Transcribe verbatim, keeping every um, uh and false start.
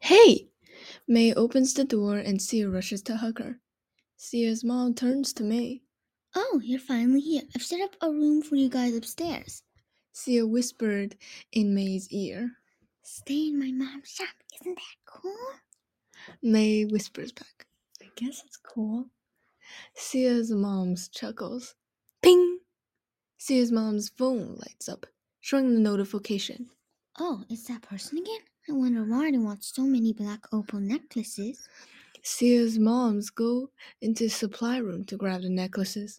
Hey! May opens the door and Sia rushes to hug her. Sia's mom turns to May. Oh, you're finally here. I've set up a room for you guys upstairs. Sia whispered in May's ear. Stay in my mom's shop. Isn't that cool? May whispers back. I guess it's cool. Sia's mom chuckles. Ping! Sia's mom's phone lights up, showing the notification. Oh, it's that person again? I wonder why they want so many black opal necklaces. Sia's moms go into the supply room to grab the necklaces.